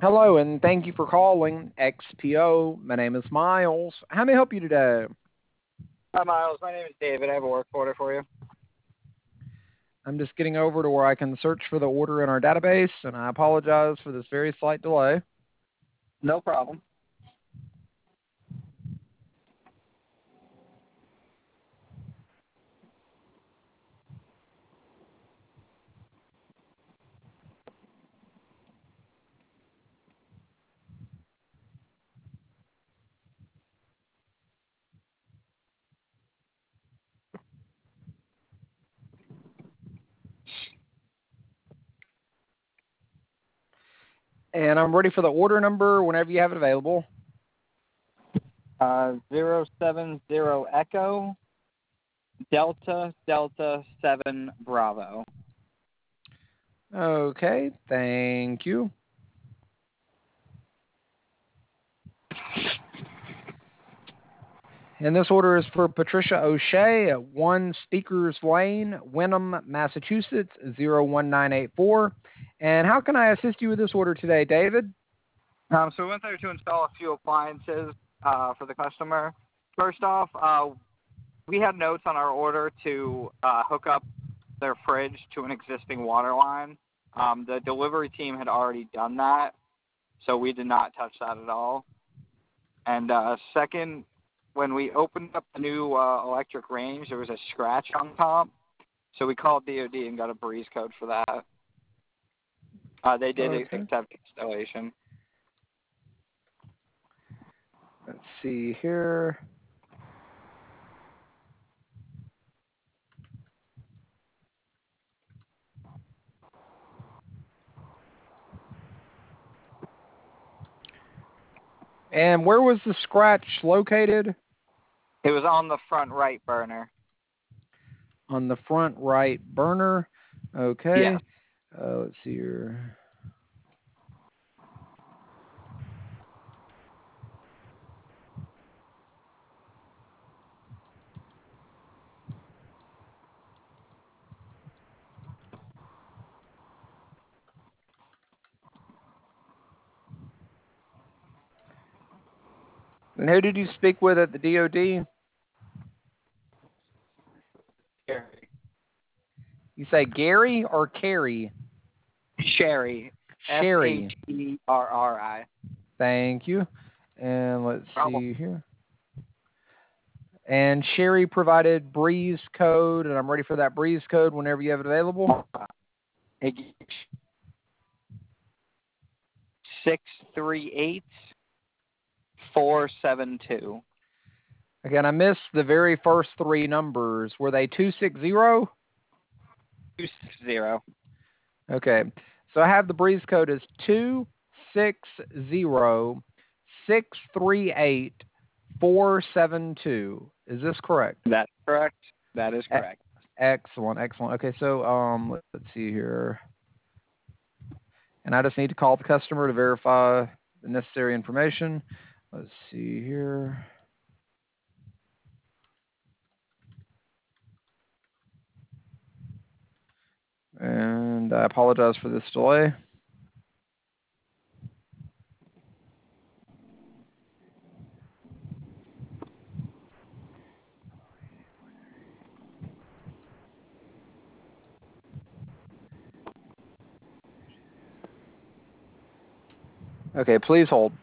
Hello, and thank you for calling XPO. My name is Miles. How may I help you today? Hi, Miles. My name is David. I have a work order for you. I'm just getting over to where I can search for the order in our database, and I apologize for this very slight delay. No problem. And I'm ready for the order number whenever you have it available. 070 Echo Delta Delta 7 Bravo. Okay, thank you. And this order is for Patricia O'Shea at 1 Speakers Lane, Wenham, Massachusetts, 01984. And how can I assist you with this order today, David? So we went there to install a few appliances for the customer. First off, we had notes on our order to hook up their fridge to an existing water line. The delivery team had already done that, so we did not touch that at all. And second, when we opened up the new electric range, there was a scratch on top. So we called DOD and got a breeze code for that. They did accept installation. Let's see here. And where was the scratch located? It was on the front right burner. On the front right burner. Okay. Yeah. Let's see here. And who did you speak with at the DOD? Sherry. You say Gary or Carrie? Sherry. Sherry. Sherri. Thank you. And let's Problem. see here. And Sherry provided breeze code, and I'm ready for that breeze code whenever you have it available. 638472. Again, I missed the very first three numbers. Were they 260? 260. Okay. So I have the breeze code as 260-638-472. Is this correct? That's correct. That is correct. Excellent, excellent. Okay, so let's see here. And I just need to call the customer to verify the necessary information. Let's see here. And I apologize for this delay. Okay, please hold.